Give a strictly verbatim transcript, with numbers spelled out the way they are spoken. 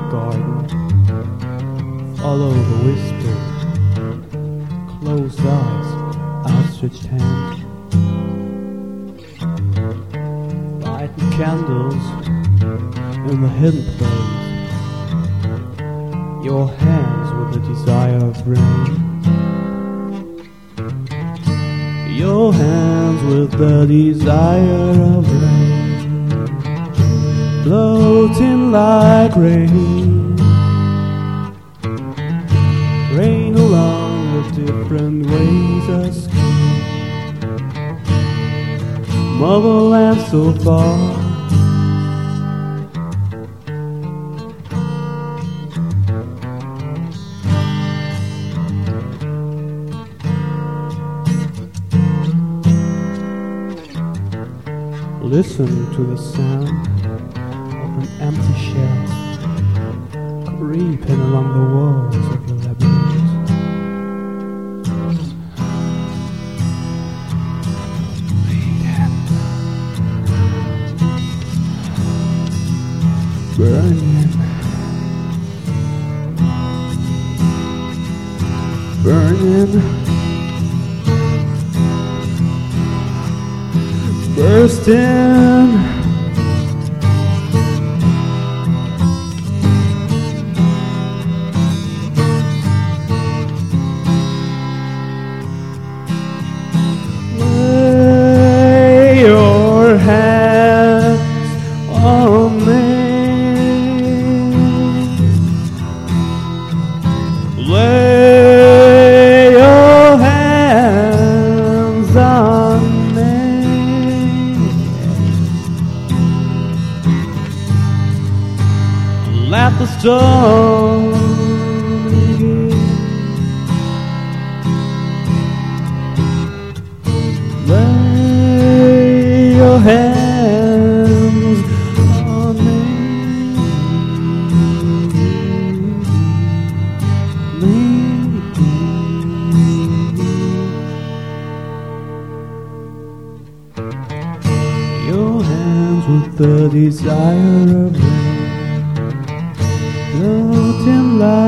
garden. Follow the whisper. Closed eyes, outstretched hand. Lighting candles in the hidden place. Your hands with the desire of rain. Your hands with the desire of rain. Floating like rain. Rain along the different ways of skin. Motherland so far. Listen to the sound of an empty shell creeping along the walls of the labyrinth. Burning, burning, bursting, lay your hands on me. Lay your hands on me. Let the storm begin. Lay your hands on me. Your hands with the desire of rain, floating like